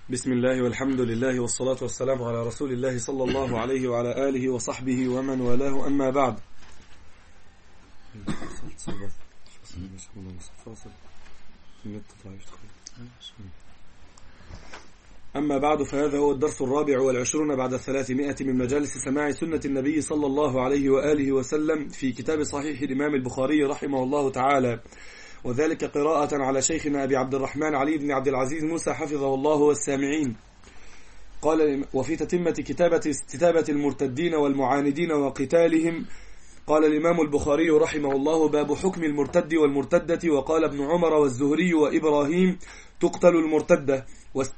بسم الله والحمد لله والصلاة والسلام على رسول الله صلى الله عليه وعلى آله وصحبه ومن والاه، أما بعد. أما بعد، فهذا هو الدرس 24 بعد 300 من مجالس سماع سنة النبي صلى الله عليه وآله وسلم في كتاب صحيح الإمام البخاري رحمه الله تعالى، وذلك قراءة على شيخنا أبي عبد الرحمن علي بن عبد العزيز موسى حفظه الله والسامعين. قال: وفي تتمة استتابة المرتدين والمعاندين وقتالهم، قال الإمام البخاري رحمه الله: باب حكم المرتد والمرتدة. وقال ابن عمر والزهري وإبراهيم: تقتل المرتدة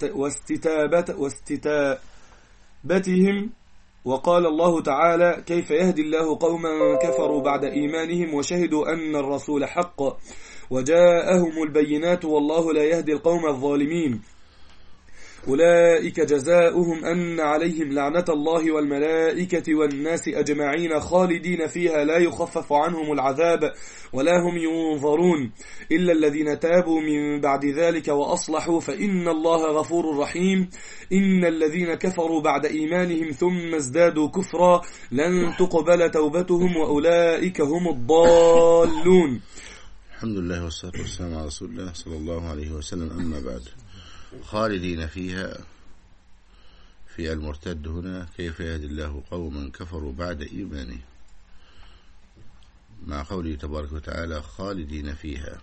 واستتابتهم. وقال الله تعالى: كيف يهدي الله قوما كفروا بعد إيمانهم وشهدوا أن الرسول حق وجاءهم البينات والله لا يهدي القوم الظالمين. أولئك جزاؤهم أن عليهم لعنة الله والملائكة والناس أجمعين خالدين فيها لا يخفف عنهم العذاب ولا هم ينظرون إلا الذين تابوا من بعد ذلك وأصلحوا فإن الله غفور رحيم. إن الذين كفروا بعد إيمانهم ثم ازدادوا كفرا لن تقبل توبتهم وأولئك هم الضالون. الحمد لله والصلاة والسلام على رسول الله صلى الله عليه وسلم. أما بعد، خالدين فيها في المرتد هنا: كيف يهدي الله قوما كفروا بعد إيمانه، مع قوله تبارك وتعالى: خالدين فيها.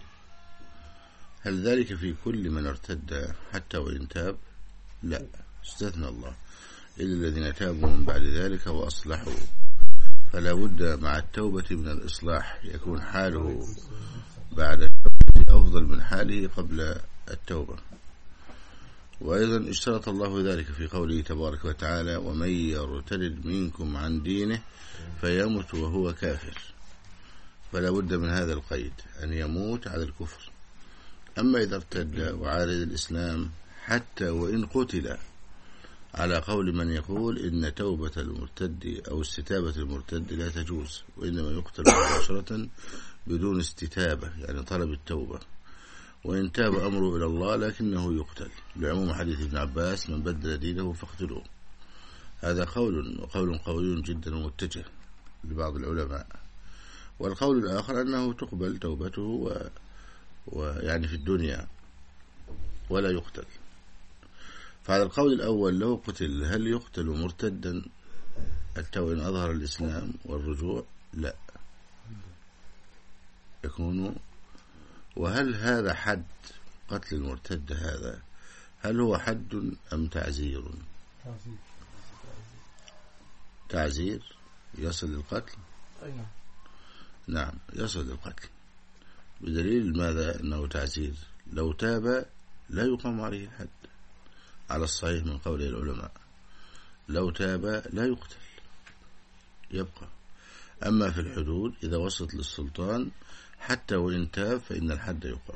هل ذلك في كل من ارتد حتى وإن تاب؟ لا، استثنى الله: إلا الذين تابوا من بعد ذلك وأصلحوا. فلا بد مع التوبة من الإصلاح، يكون حاله بعد التوبة أفضل من حاله قبل التوبة. وأيضا اشترط الله ذلك في قوله تبارك وتعالى: ومن يرتد منكم عن دينه فيمت وهو كافر. فلا بد من هذا القيد، أن يموت على الكفر. أما إذا ارتد وعارض الإسلام حتى وإن قتل، على قول من يقول إن توبة المرتد أو استتابة المرتد لا تجوز، وإنما يقتل مباشرة بدون استتابة، يعني طلب التوبة، وإن تاب أمره إلى الله لكنه يقتل، لعموم حديث ابن عباس: من بدل دينه فاقتلوه. هذا قول قوي جدا ومتجه لبعض العلماء. والقول الآخر أنه تقبل توبته ويعني في الدنيا ولا يقتل. فعلى القول الأول لو قتل هل يقتل مرتدا حتى وإن أظهر الإسلام والرجوع؟ لا، يكون. وهل هذا حد قتل المرتد؟ هذا هل هو حد أم تعزير؟ تعزير يصل للقتل؟ نعم، يصل للقتل، بدليل ماذا؟ أنه تعزير. لو تاب لا يقام عليه الحد على الصحيح من قول العلماء. لو تاب لا يقتل، يبقى. أما في الحدود إذا وصلت للسلطان حتى وإن تاب فإن الحد يقام.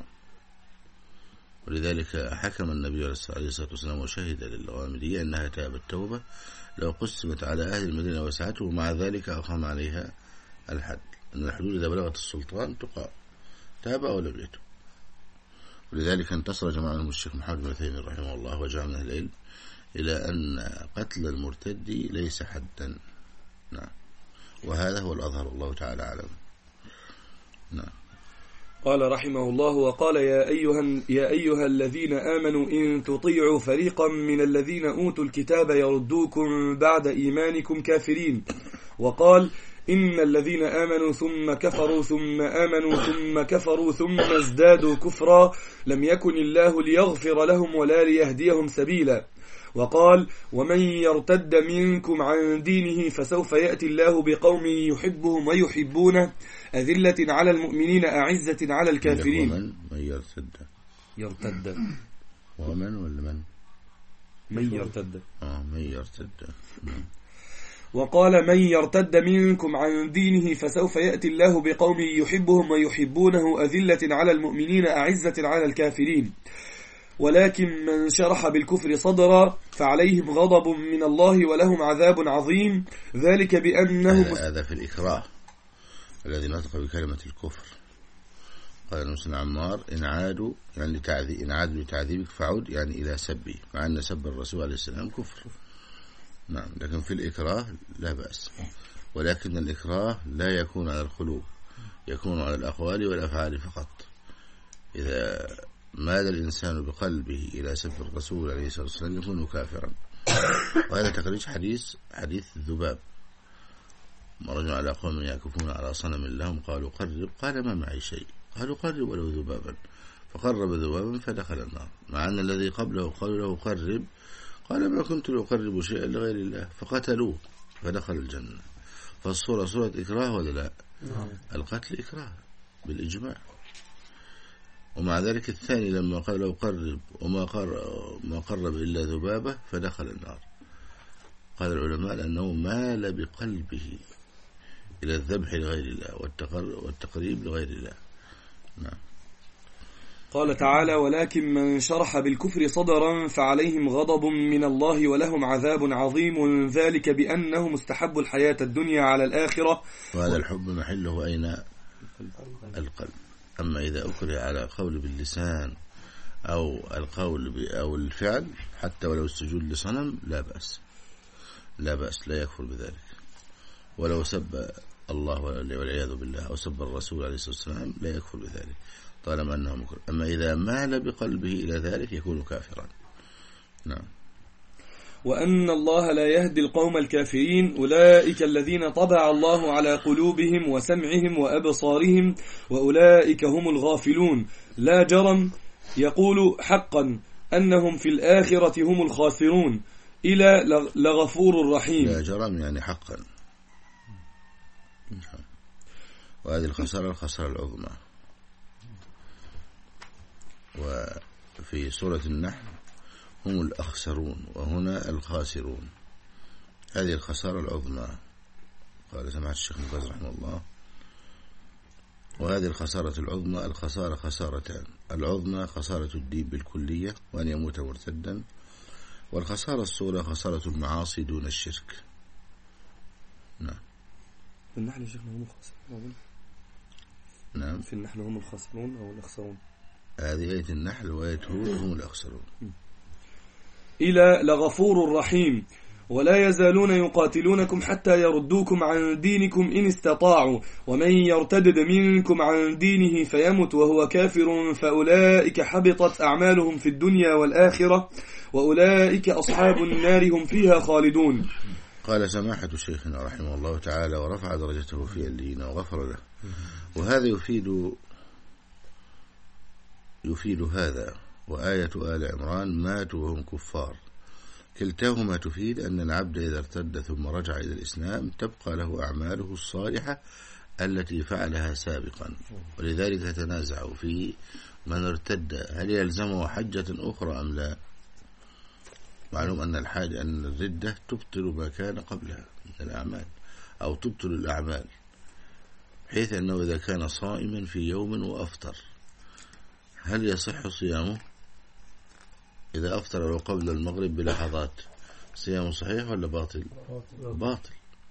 ولذلك حكم النبي عليه الصلاة والسلام وشهد للغامدية أنها تابت توبة لو قسمت على أهل المدينة وسعته، ومع ذلك أقام عليها الحد. أن الحدود إذا بلغت السلطان تقام، تاب أو لم يتب. ولذلك انتصر جماعة من الشيخ محمد بن عثيمين رحمه الله وجماعة من أهل العلم إلى أن قتل المرتد ليس حدا. نعم، وهذا هو الأظهر، الله تعالى أعلم. نعم. قال رحمه الله: وقال: يا أيها الذين آمنوا إن تطيعوا فريقا من الذين أوتوا الكتاب يردوكم بعد إيمانكم كافرين. وقال: إن الذين آمنوا ثم كفروا ثم آمنوا ثم كفروا ثم ازدادوا كفرا لم يكن الله ليغفر لهم ولا ليهديهم سبيلا. وقال: ومن يرتد منكم عن دينه فسوف يأتي الله بقوم يحبهم ويحبونه أذلة على المؤمنين أعزة على الكافرين. من يرتد ومن ولا من يرتد من يرتد. وقال: من يرتد منكم عن دينه فسوف يأتي الله بقوم يحبهم ويحبونه أذلة على المؤمنين أعزة على الكافرين. ولكن من شرح بالكفر صدرا فعليهم غضب من الله ولهم عذاب عظيم. ذلك بأنهم هذا في الإكراه الذي نطق بكلمة الكفر. قال مسلم عمار إن عادوا يعني إن عادوا لتعذيبك فعود يعني إلى سبي، مع أن سب الرسول عليه السلام كفر. نعم، لكن في الإكراه لا بأس، ولكن الإكراه لا يكون على القلوب، يكون على الأقوال والأفعال فقط. إذا مال الإنسان بقلبه إلى سب الرسول عليه الصلاة والسلام يكون كافرا. وهذا تخريج حديث الذباب، مرجع على قوم يعكفون على صنم لهم قالوا قرب، قال ما معي شيء، قالوا قرب ولو ذبابا، فقرب ذبابا فدخل النار، مع أن الذي قبله قالوا له قرب، قال ما كنت لأقرب شيئا لغير الله، فقتلوه فدخل الجنة. فالصورة صورة إكراه ولا لا؟ القتل إكراه بالإجماع. ومع ذلك الثاني لما قال له قرب وما قرب إلا ذبابة فدخل النار، قال العلماء لأنه مال بقلبه إلى الذبح لغير الله والتقريب لغير الله. نعم. قال تعالى ولكن من شرح بالكفر صدرا فعليهم غضب من الله ولهم عذاب عظيم ذلك بأنه مستحب الحياة الدنيا على الآخرة. وهذا الحب محله أين؟ القلب. أما إذا أكره على قول باللسان أو القول أو الفعل حتى ولو السجود لصنم لا بأس، لا بأس، لا يكفر بذلك. ولو سب الله والعياذ بالله أو سب الرسول عليه الصلاة والسلام لا يكفر بذلك طالما أنه مكره. أما إذا مال بقلبه إلى ذلك يكون كافرا. نعم. وأن الله لا يهدي القوم الكافرين أولئك الذين طبع الله على قلوبهم وسمعهم وأبصارهم وأولئك هم الغافلون لا جرم يقول حقا أنهم في الآخرة هم الخاسرون إلى لغفور رحيم. لا جرم يعني حقا. وهذه الخسارة العظمى. وفي سورة النحل هم الأخسرون وهنا الخاسرون، هذه الخسارة العظمى قال سماحة الشيخ مقاز رحمه الله. وهذه الخسارة العظمى الخسارة خسارتان، العظمى خسارة الدين بالكلية وأن يموت مرتدا، والخسارة الصغرى خسارة المعاصي دون الشرك. نعم. في النحل يا شيخنا هم الخاسرون. نعم. في النحل هم الخاسرون أو الأخسرون. هذه آية النحل وآية هود هم الأخسرون. إلى لغفور رحيم ولا يزالون يقاتلونكم حتى يردوكم عن دينكم إن استطاعوا ومن يرتدد منكم عن دينه فيمت وهو كافر فأولئك حبطت أعمالهم في الدنيا والآخرة وأولئك أصحاب النار هم فيها خالدون. قال سماحة شيخنا رحمه الله تعالى ورفع درجته في اللين وغفر له. وهذا يفيد هذا وآية آل عمران ماتوا وهم كفار، كلتاهما تفيد أن العبد إذا ارتد ثم رجع إلى الإسلام تبقى له أعماله الصالحة التي فعلها سابقا. ولذلك تنازعوا في من ارتد هل يلزمه حجة أخرى أم لا. معلوم أن الردة تبطل ما كان قبلها من الأعمال أو تبطل الأعمال، حيث أنه إذا كان صائما في يوم وأفطر هل يصح صيامه؟ إذا أفطر له قبل المغرب بلحظات صيامه صحيح ولا باطل؟ باطل.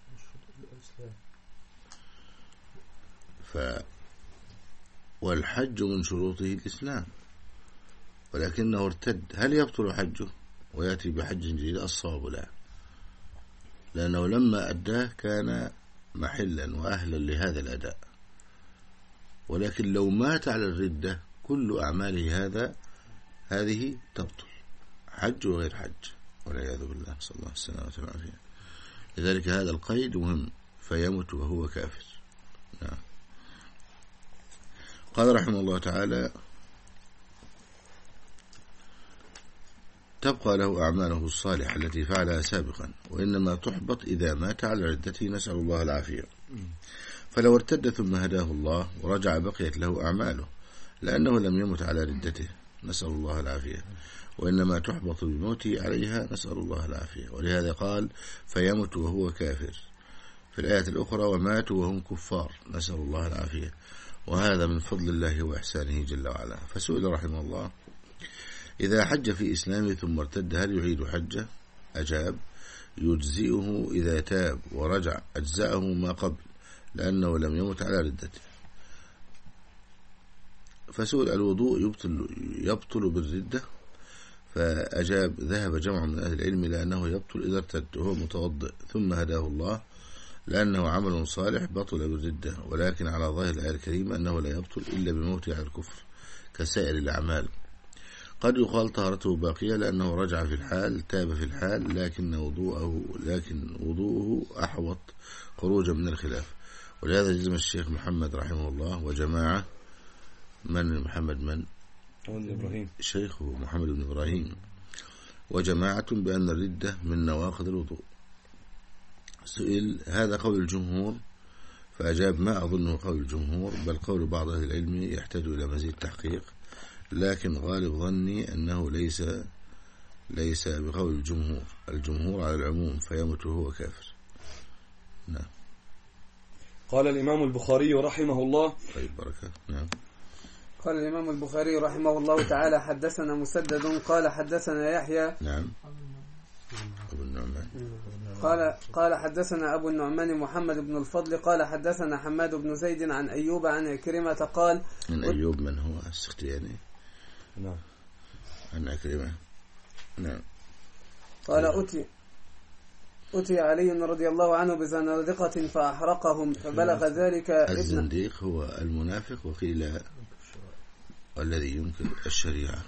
والحج من شروطه الإسلام، ولكنه ارتد هل يبطل حجه ويأتي بحج جديد؟ الصواب لا، لأنه لما أداه كان محلا وأهلا لهذا الأداء. ولكن لو مات على الردة كل أعماله هذه تبطل، حج وغير حج والعياذ بالله، صلى الله عليه وسلم. لذلك هذا القيد مهم، فيمت وهو كافر. نعم. قال رحمه الله تعالى تبقى له أعماله الصالحة التي فعلها سابقا، وإنما تحبط إذا مات على ردته، نسأل الله العافية. فلو ارتد ثم هداه الله ورجع بقيت له أعماله، لأنه لم يمت على ردته، نسأل الله العافية، وإنما تحبط بموته عليها، نسأل الله العافية. ولهذا قال فيمت وهو كافر في الآية الأخرى وماتوا وهم كفار، نسأل الله العافية. وهذا من فضل الله وإحسانه جل وعلا. فسئل رحمه الله إذا حج في إسلامه ثم ارتد هل يعيد حجه؟ أجاب يجزئه إذا تاب ورجع، أجزأه ما قبل، لأنه لم يمت على ردته. فسئل الوضوء يبطل بالردة، فأجاب ذهب جمع من أهل العلم لأنه يبطل إذا ارتد وهو متوضئ ثم هداه الله لأنه عمل صالح بطل بالردة، ولكن على ظاهر الآية الكريمة أنه لا يبطل إلا بموته على الكفر كسائر الأعمال. قد يقال طهارته باقية لأنه رجع في الحال تاب في الحال، لكن وضوءه أحوط خروجا من الخلاف. ولهذا جزم الشيخ محمد رحمه الله وجماعة محمد إبراهيم شيخه محمد بن إبراهيم وجماعة بأن الردة من نواقض الوضوء. سئل هذا قول الجمهور، فأجاب ما أظنه قول الجمهور، بل قول بعض أهل العلم يحتاج إلى مزيد تحقيق، لكن غالب ظني أنه ليس بقول الجمهور على العموم فيمت وهو كافر. نعم. قال الإمام البخاري رحمه الله. طيب بركة. نعم. قال الإمام البخاري رحمه الله تعالى حدثنا مسدد قال حدثنا يحيى. نعم. أبو النعمان. قال حدثنا أبو النعمان محمد بن الفضل قال حدثنا حماد بن زيد عن أيوب عن عكرمة قال. من أيوب من هو السختياني؟ نعم. عن عكرمة. نعم. قال أتي علي رضي الله عنه بزنادقة فأحرقهم فبلغ ذلك الزنديق هو المنافق، وقيل الذي ينكر الشريعة.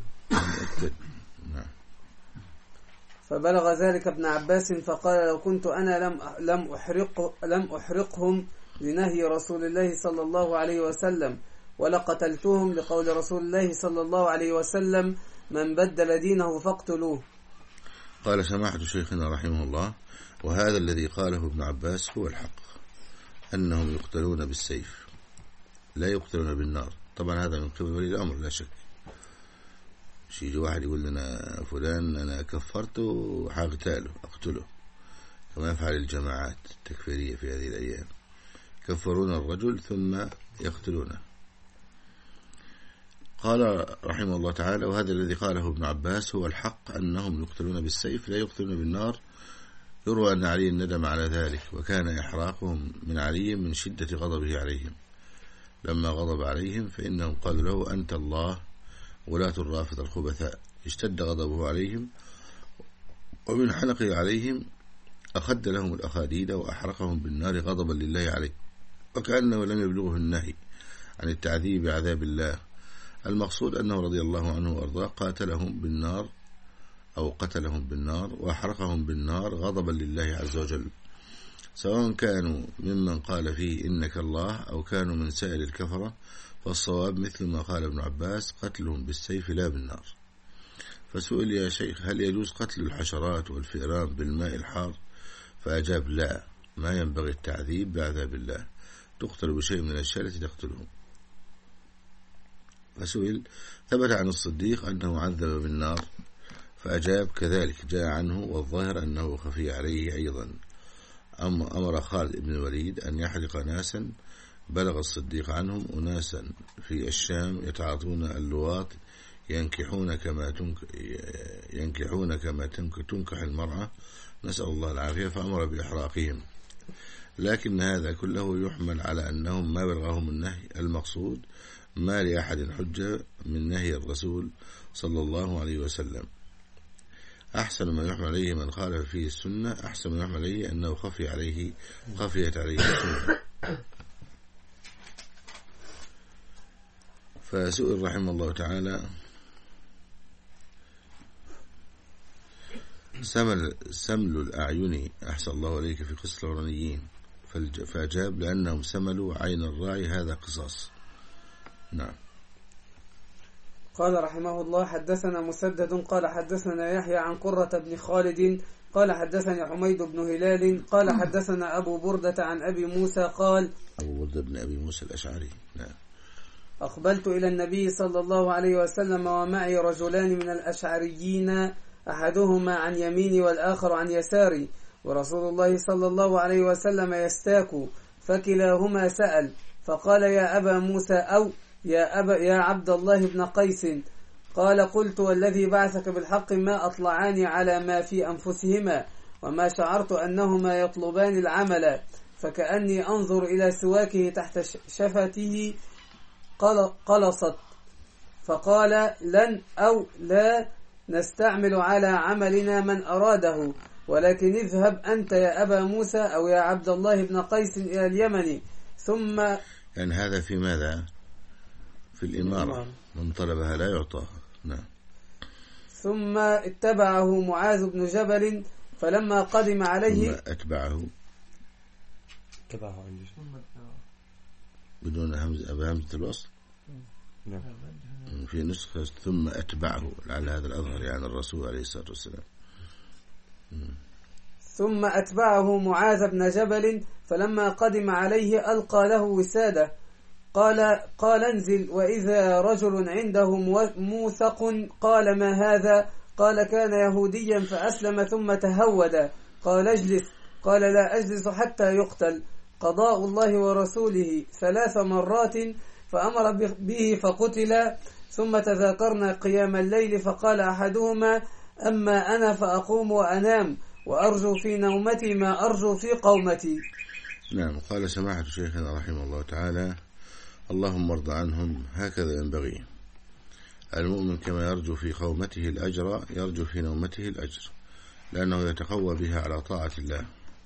نعم. فبلغ ذلك ابن عباس فقال لو كنت أنا لم أحرقهم لنهي رسول الله صلى الله عليه وسلم ولقتلتهم لقول رسول الله صلى الله عليه وسلم من بدل دينه فاقتلوه. قال سماحة شيخنا رحمه الله وهذا الذي قاله ابن عباس هو الحق، أنهم يقتلون بالسيف لا يقتلون بالنار. طبعا هذا من قبل ولي الأمر لا شك. يجي واحد يقول لنا فلان أنا كفرته أقتله، كما يفعل الجماعات التكفيرية في هذه الأيام، يكفرون الرجل ثم يقتلونه. قال رحمه الله تعالى وهذا الذي قاله ابن عباس هو الحق، أنهم يقتلون بالسيف لا يقتلون بالنار. يروى أن علي ندم على ذلك، وكان إحراقهم من علي من شدة غضبه عليهم. لما غضب عليهم فإنهم قالوا له أنت الله ولاة الرافضة الخبثاء. اشتد غضبه عليهم، ومن حنقه عليهم أخد لهم الأخاديد وأحرقهم بالنار غضبا لله عليه، وكأنه لم يبلغه النهي عن التعذيب بعذاب الله. المقصود أنه رضي الله عنه وأرضاه قتلهم بالنار وأحرقهم بالنار غضبا لله عز وجل، سواء كانوا ممن قال فيه إنك الله أو كانوا من سائر الكفرة. فالصواب مثل ما قال ابن عباس قتلهم بالسيف لا بالنار. فسئل يا شيخ هل يجوز قتل الحشرات والفئران بالماء الحار؟ فأجاب لا، ما ينبغي التعذيب بعذاب الله، تقتل بشيء من الأشياء التي تقتلهم. فسئل ثبت عن الصديق أنه عذب بالنار، فأجاب كذلك جاء عنه، والظاهر أنه خفي عليه أيضا. أمر خالد بن الوليد أن يحرق ناسا بلغ الصديق عنهم أناسا في الشام يتعاطون اللواط ينكحون كما تنكح المرأة، نسأل الله العافية، فأمر بإحراقهم. لكن هذا كله يحمل على أنهم ما بلغهم النهي. المقصود ما لأحد حجة من نهي الرسول صلى الله عليه وسلم. أحسن ما يحمل عليه من خالف فيه السنة، أحسن ما يحمل عليه أنه خفيت عليه السنة. فسئل رحمه الله تعالى سمل الأعين أحسن الله عليك في قصة العرانيين، فأجاب لأنهم سملوا عين الراعي، هذا قصاص. نعم. قال رحمه الله حدثنا مسدد قال حدثنا يحيى عن قرة بن خالد قال حدثني حميد بن هلال قال حدثنا أبو بردة عن أبي موسى قال أبو بردة بن أبي موسى الأشعري. نعم. أقبلت إلى النبي صلى الله عليه وسلم ومعي رجلان من الأشعريين، أحدهما عن يميني والآخر عن يساري، ورسول الله صلى الله عليه وسلم يستاك، فكلاهما سأل فقال يا أبا موسى أو يا عبد الله بن قيس. قال قلت والذي بعثك بالحق ما أطلعاني على ما في أنفسهما، وما شعرت أنهما يطلبان العمل، فكأني أنظر إلى سواكه تحت شفته قلصت، فقال لن أو لا نستعمل على عملنا من أراده، ولكن اذهب أنت يا أبا موسى أو يا عبد الله بن قيس إلى اليمن. ثم يعني هذا في ماذا؟ في الإمارة، من طلبها لا يعطاها. نعم. ثم اتبعه معاذ بن جبل فلما قدم عليه ثم أتبعه بدون همزة الوصل. نعم. في نسخة ثم أتبعه، لعل هذا الأظهر يعني الرسول عليه الصلاة والسلام. ثم أتبعه معاذ بن جبل فلما قدم عليه ألقى له وسادة، قال انزل، وإذا رجل عنده موثق. قال ما هذا؟ قال كان يهوديا فأسلم ثم تهود. قال اجلس. قال لا أجلس حتى يقتل. قضاء الله ورسوله 3 مرات، فأمر به فقتل. ثم تذاكرنا قيام الليل، فقال أحدهما أما أنا فأقوم وأنام وأرجو في نومتي ما أرجو في قومتي. نعم. قال سماحة شيخنا رحمه الله تعالى: اللهم ارض عنهم. هكذا ينبغي المؤمن، كما يرجو في قومته الأجر يرجو في نومته الأجر، لأنه يتقوى بها على طاعة الله.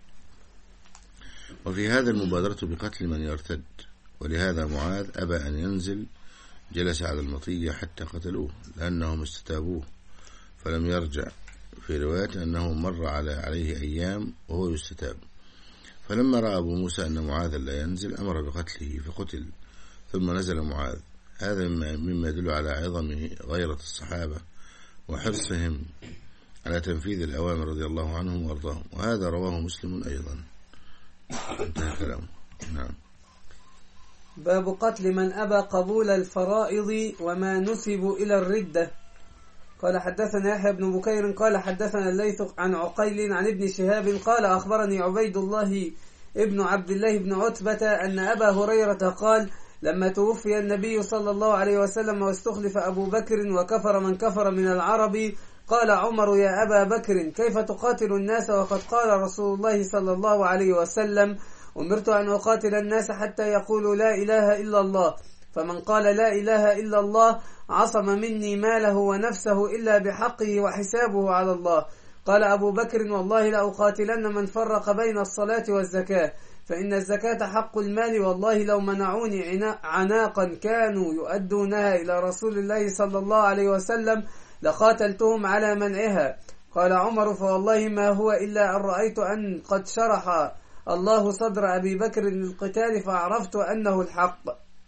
وفي هذا المبادرة بقتل من يرتد، ولهذا معاذ أبى أن ينزل، جلس على المطية حتى قتلوه لأنهم استتابوه فلم يرجع. في رواية أنه مر عليه أيام وهو يستتاب، فلما رأى أبو موسى أن معاذ لا ينزل أمر بقتله فقتل. ثم نزل معاذ. هذا مما يدل على عظم غيرة الصحابة وحرصهم على تنفيذ الأوامر رضي الله عنهم وأرضاهم، وهذا رواه مسلم أيضا. انتهى كلامه. نعم. باب قتل من أبى قبول الفرائض وما نسب إلى الردة. قال حدثنا يحيى بن بكير قال حدثنا الليث عن عقيل عن ابن شهاب قال أخبرني عبيد الله ابن عبد الله بن عتبة أن أبا هريرة قال لما توفي النبي صلى الله عليه وسلم واستخلف أبو بكر وكفر من كفر من العرب، قال عمر يا أبا بكر كيف تقاتل الناس وقد قال رسول الله صلى الله عليه وسلم أمرت أن أقاتل الناس حتى يقولوا لا إله إلا الله، فمن قال لا إله إلا الله عصم مني ماله ونفسه إلا بحقه وحسابه على الله. قال أبو بكر والله لأقاتلن من فرق بين الصلاة والزكاة، فإن الزكاة حق المال، والله لو منعوني عناقا كانوا يؤدونها إلى رسول الله صلى الله عليه وسلم لقاتلتهم على منعها. قال عمر فوالله ما هو إلا أن رأيت أن قد شرح الله صدر أبي بكر للقتال فعرفت أنه الحق.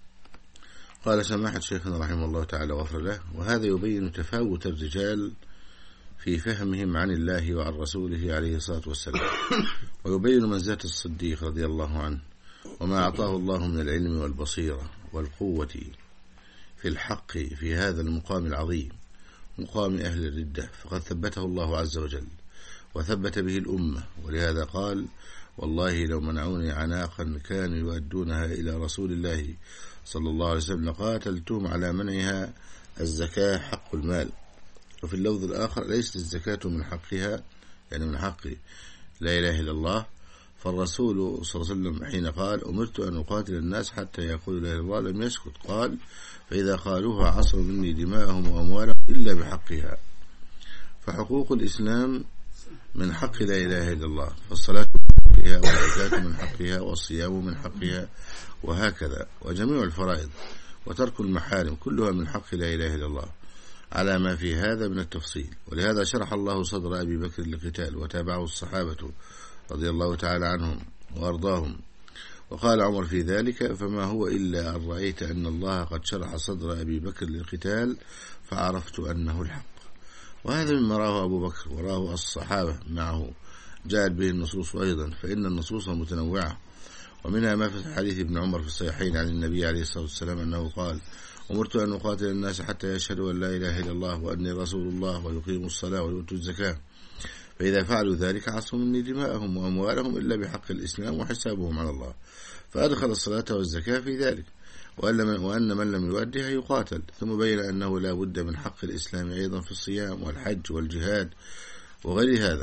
قال سماحة شيخنا رحمه الله تعالى غفر له: وهذا يبين تفاوت الرجال في فهمهم عن الله وعن رسوله عليه الصلاة والسلام، ويبين منزلة الصديق رضي الله عنه وما أعطاه الله من العلم والبصيرة والقوة في الحق في هذا المقام العظيم، مقام أهل الردة، فقد ثبته الله عز وجل وثبت به الأمة. ولهذا قال والله لو منعوني عناقا كانوا يؤدونها إلى رسول الله صلى الله عليه وسلم لقاتلتهم على منعها، الزكاة حق المال. وفي اللفظ الآخر ليست الزكاة من حقها، يعني من حق لا إله إلا الله. فالرسول صلى الله عليه وسلم حين قال أمرت أن أقاتل الناس حتى يقولوا لا إله إلا الله لم يسكت، قال فإذا قالوها عصروا مني دماءهم وأموالهم إلا بحقها. فحقوق الإسلام من حق لا إله إلا الله، فالصلاة من حقها والزكاة من حقها والصيام من حقها وهكذا، وجميع الفرائض وترك المحارم كلها من حق لا إله إلا الله على ما في هذا من التفصيل. ولهذا شرح الله صدر أبي بكر للقتال وتابعه الصحابة رضي الله تعالى عنهم وأرضاهم. وقال عمر في ذلك فما هو إلا أن رأيت أن الله قد شرح صدر أبي بكر للقتال فعرفت أنه الحق. وهذا مما راه أبو بكر وراه الصحابة معه، جاءت به النصوص أيضا، فإن النصوص متنوعة، ومنها ما في حديث ابن عمر في الصحيحين عن النبي عليه الصلاة والسلام أنه قال أمرت أن أقاتل الناس حتى يشهدوا أن لا إله إلا الله وأني رسول الله ويقيموا الصلاة ويؤتوا الزكاة، فإذا فعلوا ذلك عصوا مني دماءهم وأموالهم إلا بحق الإسلام وحسابهم على الله. فأدخل الصلاة والزكاة في ذلك، وأن من لم يؤدها يقاتل. ثم بين أنه لا بد من حق الإسلام أيضا في الصيام والحج والجهاد وغير هذا.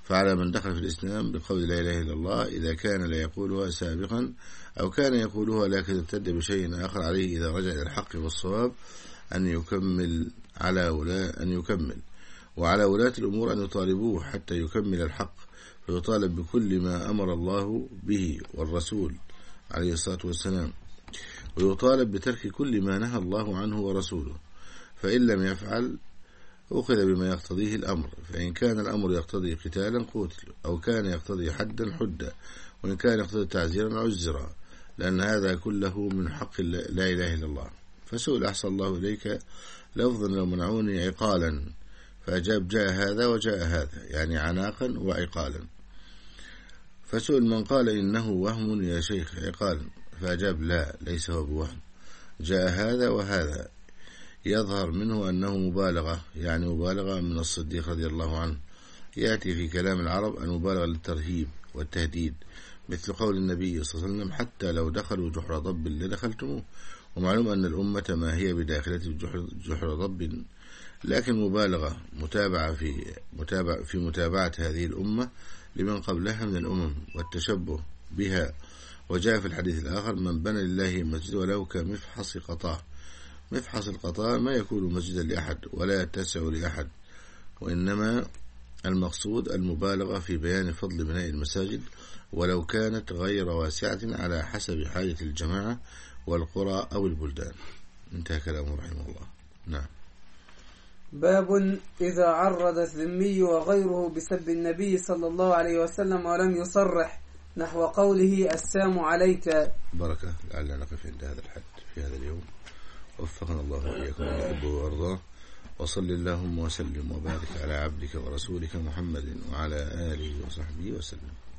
فعلى من دخل في الإسلام بقول لا إله إلا الله إذا كان لا يقولها سابقا أو كان يقولها لكن ارتد بشيء آخر عليه إذا رجع إلى الحق والصواب أن يكمل وعلى ولاة الأمور أن يطالبوه حتى يكمل الحق، فيطالب بكل ما أمر الله به والرسول عليه الصلاة والسلام، ويطالب بترك كل ما نهى الله عنه ورسوله، فإن لم يفعل أخذ بما يقتضيه الأمر، فإن كان الأمر يقتضي قتالا قتل، أو كان يقتضي حدا حدا، وإن كان يقتضي تعزيرا عزرا، لأن هذا كله من حق لا إله إلا الله. فسئل أحسن الله إليك لفظا لو منعوني عقالا، فأجاب جاء هذا وجاء هذا، يعني عناقا وعقالا. فسئل من قال إنه وهم يا شيخ عقالا، فأجاب لا ليس هو بوهم، جاء هذا وهذا، يظهر منه أنه مبالغة، يعني مبالغة من الصديق رضي الله عنه. يأتي في كلام العرب المبالغة للترهيب والتهديد، مثل قول النبي صلى الله عليه وسلم حتى لو دخلوا جحر ضب لدخلتموه، ومعلوم أن الأمة ما هي بداخلة جحر ضب، لكن مبالغة في متابعة هذه الأمة لمن قبلها من الأمم والتشبه بها. وجاء في الحديث الآخر من بنى لله مسجد ولو كمفحص قطاه، مفحص القطاع ما يكون مسجدا لأحد ولا يتسع لأحد، وإنما المقصود المبالغة في بيان فضل بناء المساجد ولو كانت غير واسعة على حسب حاجة الجماعة والقرى أو البلدان. انتهى كلامه رحمه الله. نعم. باب إذا عرض الذمي وغيره بسب النبي صلى الله عليه وسلم ولم يصرح نحو قوله السلام عليك. بركة، لعلنا نقف عند هذا الحد في هذا اليوم، وفقنا الله وإياكم يحبه ويرضاه، وصل اللهم وسلم وبارك على عبدك ورسولك محمد وعلى آله وصحبه وسلم.